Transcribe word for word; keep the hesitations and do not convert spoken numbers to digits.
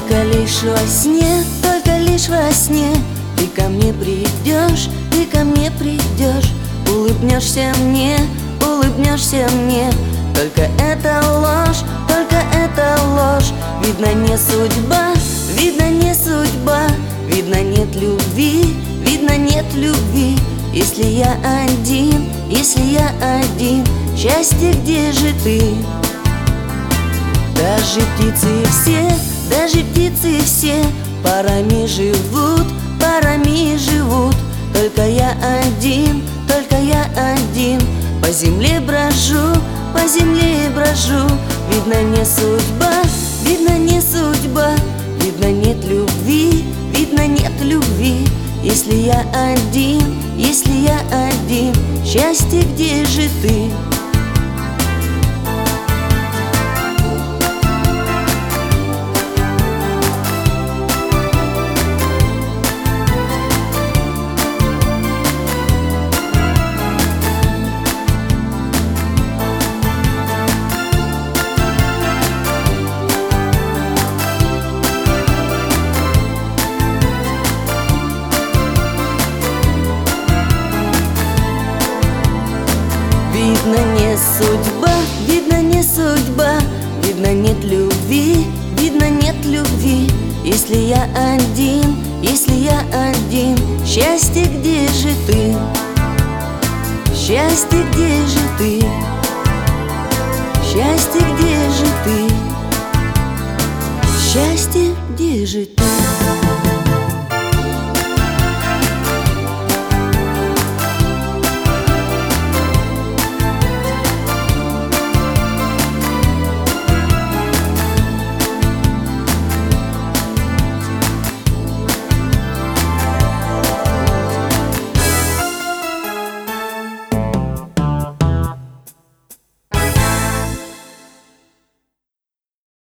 Только лишь во сне, только лишь во сне ты ко мне придешь, ты ко мне придешь. Улыбнешься мне, улыбнешься мне. Только это ложь, только это ложь. Видно, не судьба, видно, не судьба. Видно, нет любви, видно, нет любви. Если я один, если я один, счастье, где же ты? Даже птицы все, даже птицы все парами живут, парами живут. Только я один, только я один, по земле брожу, по земле брожу. Видно, не судьба, видно, не судьба. Видно, нет любви, видно, нет любви. Если я один, если я один, счастье, где же ты? Видно, не судьба, видно, не судьба. Видно, нет любви, видно, нет любви. Если я один, если я один, счастье, где же ты? Счастье, где же ты? Счастье, где же ты? Счастье, где же ты?